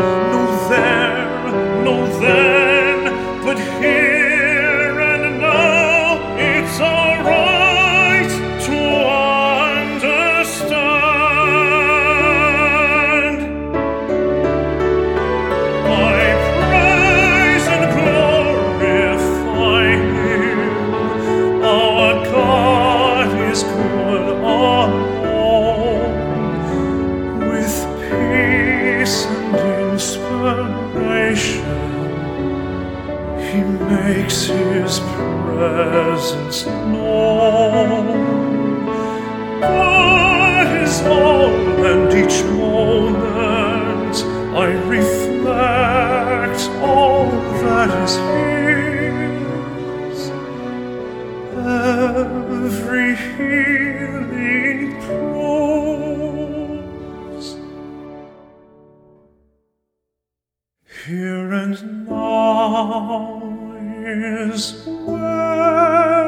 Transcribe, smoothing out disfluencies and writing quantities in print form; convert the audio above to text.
No there, no then, but here and now. It's alright to understand. I praise and glorify Him. Our God is good alone. With peace and inspiration, He makes His presence known. God is all, and each moment I reflect all that is His. Every healing proves. Here and now is where